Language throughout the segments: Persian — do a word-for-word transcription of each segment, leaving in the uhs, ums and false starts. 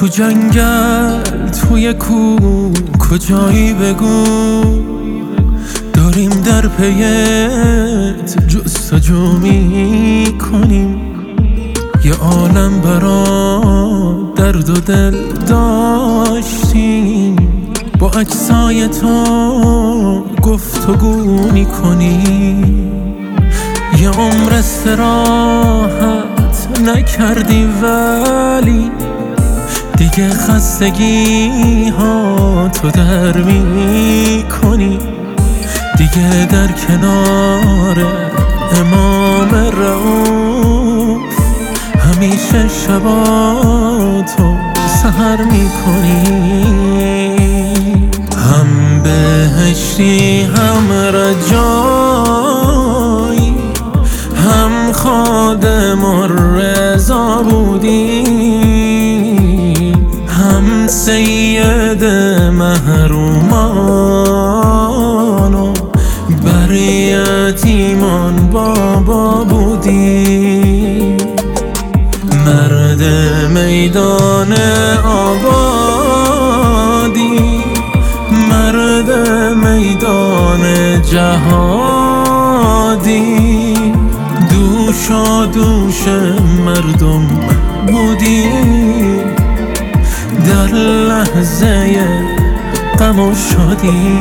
تو جنگل توی کو کجایی بگو، داریم در پیت جستجو می کنیم. یه عالم برا درد و دل داشتیم، با اجزای تو گفتگو می کنیم. یه عمر استراحت نکردی ولی دیگه خستگی ها تو در می کنی. دیگه در کنار امام رؤوف همیشه شباتو سحر می کنی. هم بهشتی هم رجایی، هم خادم الرضا بودی، هم سید محرومان و بر یتیمان بابا بودی. مرد میدان آبادی، مرد میدان جهادی، دوشا دوش مردم بودی. در لحظه غم و شادی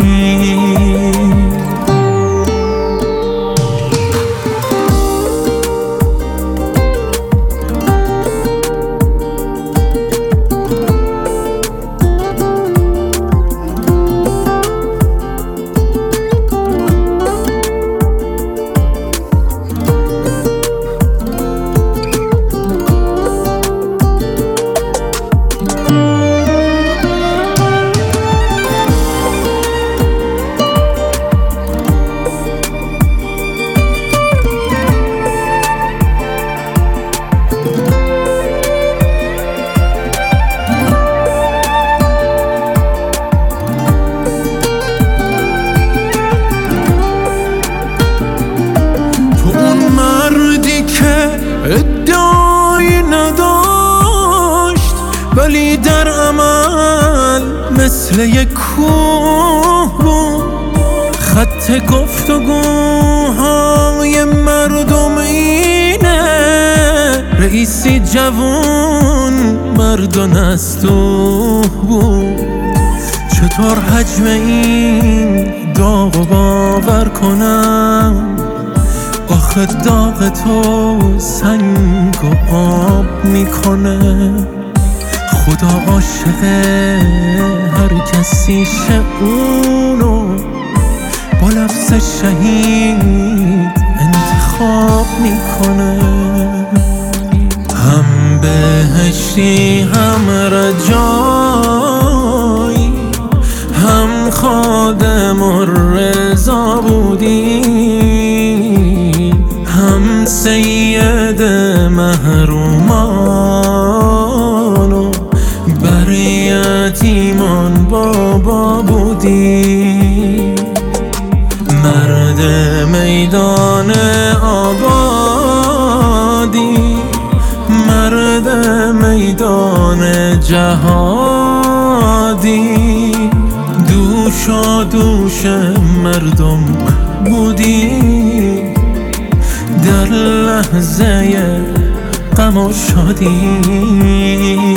ادعایی نداشت، ولی در عمل مثل یک کوه بود. خط گفتگوهای مردم اینه، رئیسی جوون مرد و نستوه بود. چطور حجم این داغ و باور کنم؟ آخه داغ تو سنگ و آب میکنه. خدا عاشق هر کسی شعونو با لفظ شهید انتخاب میکنه. هم بهشتی هم رجایی، هم خادم الرضا بودی، هم سید محرومان و بر یتیمان بابا بودی. مرد میدان آبادی، مرد میدان جهادی، دوشا دوش مردم بودی. در لحظه غم و شادی